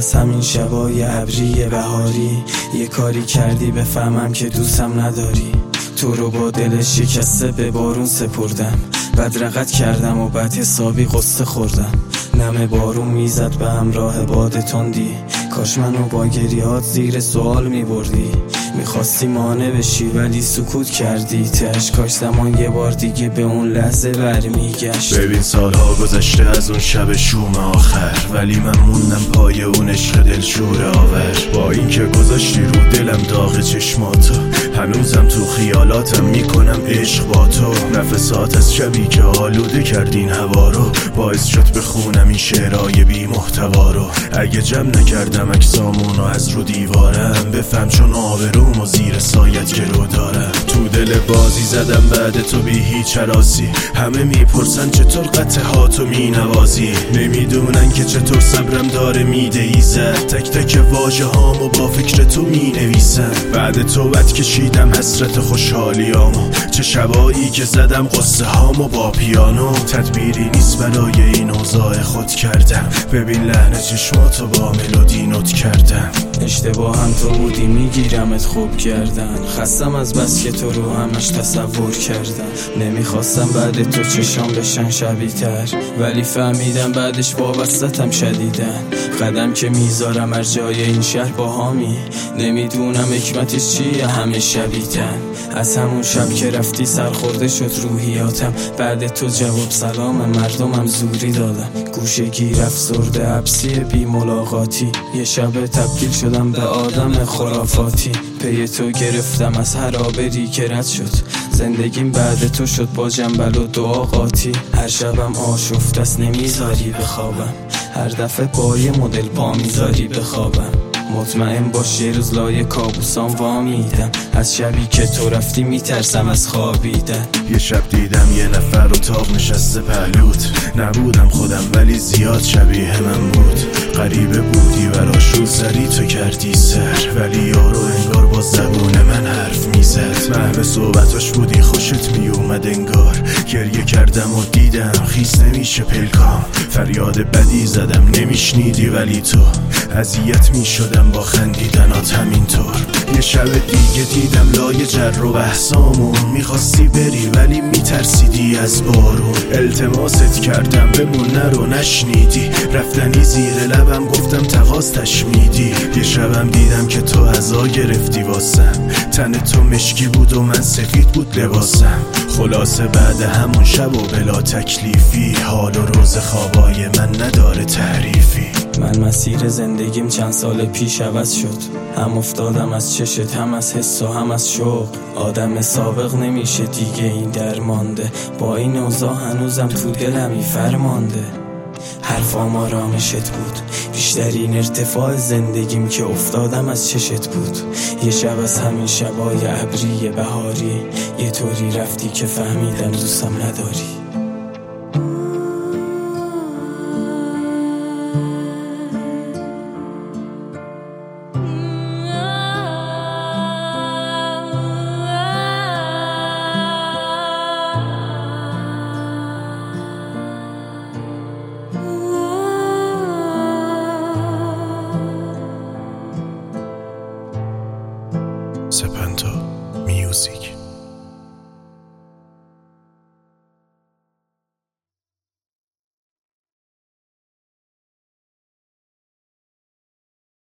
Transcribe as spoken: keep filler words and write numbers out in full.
از همین شبای ابری بهاری یه کاری کردی بفهمم که دوستم نداری. تو رو با دل شکسته به بارون سپردم، بدرقت کردم و بعد حسابی قصه خوردم. نم بارون میزد به همراه باد تندی، کاش منو با گریهات زیر سوال میبردی. میخواستی مانع بشی ولی سکوت کردی، تهش کاش زمان یه بار دیگه به اون لحظه برمیگشت. ببین سالها گذشته از اون شب شوم آخر، ولی من موندم پای اون عشق دلشور آور. با اینکه گذاشتی رو دلم داغ چشماتو، هنوزم تو خیالاتم میکنم عشق با تو. نفسات از شبی که آلوده کردین هوا رو، باعث شد بخونم این شعرهای بی محتوا رو. اگه جمع نکردم اجسامونو از رو دیوارم، بفهم چون آبروم و زیر سایت گرو دارم. تو دل بازی زدم بعد تو بی هیچ حراسی، همه میپرسن چطور قطعاتو مینوازی. نمیدونن که چطور صبرم داره میده ایزد، تک تک واژه هامو با فکر تو مینویسم. بعد تو بد کشیدم حسرت خوشحالیامو، چه شبایی که زدم قصه هامو با پیانو. تدبیری نیست برای این اوضاع خود کردم، ببین لحن چشماتو با ملودی نوت کردم. اشتباه هم تو بودی میگیرمت خوب کردن، خستم از بس که تو رو همش تصور کردم. نمیخواستم بعد تو چشام بشن شبیه تر، ولی فهمیدم بعدش وابستم شدیدن. قدم که میذارم هر جای این شهر با هامی، نمیدونم حکمتش چیه همه شبیتن. از همون شب که رفتی سرخورده شد روحیاتم، بعد تو جواب سلام مردمم زوری دادم. گوشه گیر افسرده حبسی بی ملاقاتی، یه شب تبدیل شدم به آدم خرافاتی. پی تو گرفتم از هر آبری که رد شد، زندگیم بعد تو شد با جنبل و دعا قاطی. هر شبم آشفت است نمیذاری بخوابم، هر دفعه با یه مدل پا میذاری بخوابم. مطمئن باش یه روز لای کابوسام وامیدم، از شبی که تو رفتی میترسم از خوابیدن. یه شب دیدم یه نفر رو تاق نشسته پهلوت، نبودم خودم ولی زیاد شبیه من بود. غریبه بودی براش رو سری تو کردی سر، ولی یارو انگار با زبون من حرف میزد. محو صحبتاش بودی خوشت میومد انگار، گریه کردم و دیدم خیس نمیشه پلکام. فریاد بدی زدم نمیشنیدی ولی تو اذیت میشدم با خندیدنات همینطور. یه شب دیگه دیدم لای جر و بحثامون، میخواستی بری ولی میترسیدی از بارون. التماست کردم بمون نرو نشنیدی، رفتنی زیر لبم گفتم تقاضاش میدی. یه شبم دیدم که تو عزا گرفتی واسم، تن تو مشکی بود و من سفید بود لباسم. خلاصه بعد همون شب و بلا تکلیفی، حال و روز خوابای من نداره تعریفی. من مسیر زندگیم چند سال پیش عوض شد، هم افتادم از چشت هم از حس و هم از شوق. آدم سابق نمیشه دیگه این درمانده، با این اوضاع هنوزم تو دلمی فرمانده. حرفام آرامشت بود، بیشترین ارتفاع زندگیم که افتادم از چشت بود. یه شب از همین شبای ابری بهاری، یه طوری رفتی که فهمیدم دوستم نداری. سپنتا